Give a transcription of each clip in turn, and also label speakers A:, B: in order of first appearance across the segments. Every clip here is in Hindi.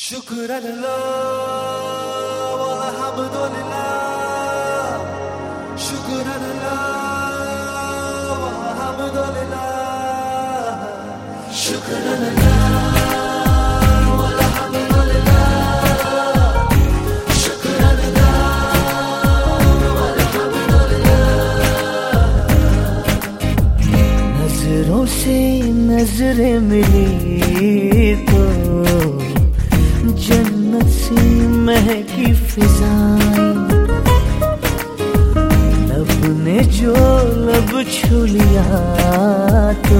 A: شكرا لله والحمد لله. شكرا لله والحمد لله. شكرا لله والحمد لله. شكرا لله والحمد لله. नजरों से नजरें मिली तो जन्नत सी महकी फिजाएं, लब ने जो लब छू लिया तो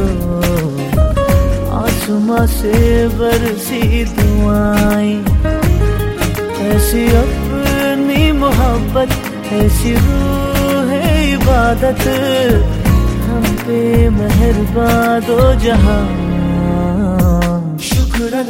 A: आसमां से बरसी दुआएं। ऐसी अपनी मोहब्बत, ऐसी रूह इबादत, हम पे मेहरबान दो जहां। शुक्र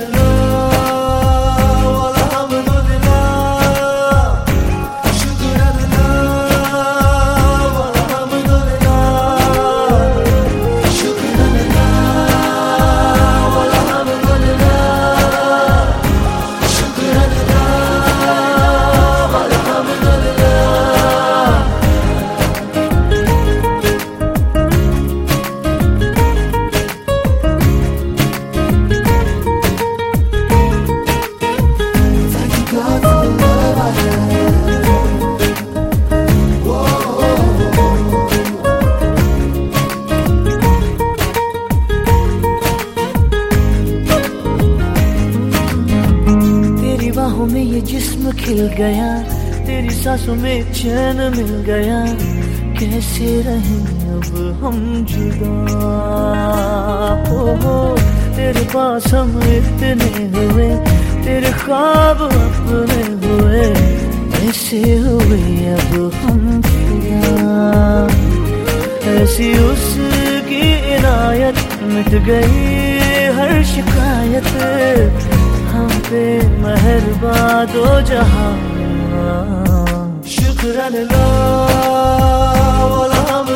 A: में ये जिस्म खिल गया, तेरी सांसों में चैन मिल गया। कैसे रहें अब हम जुदा, हो तेरे पास हम इतने हुए, तेरे ख्वाब अपने हुए। ऐसे हुए अब हम फिदा, ऐसी उसकी इनायत, मिट गई हर शिकायत। हम पे मेहरबान दो जहां। शुक्र अल्लाह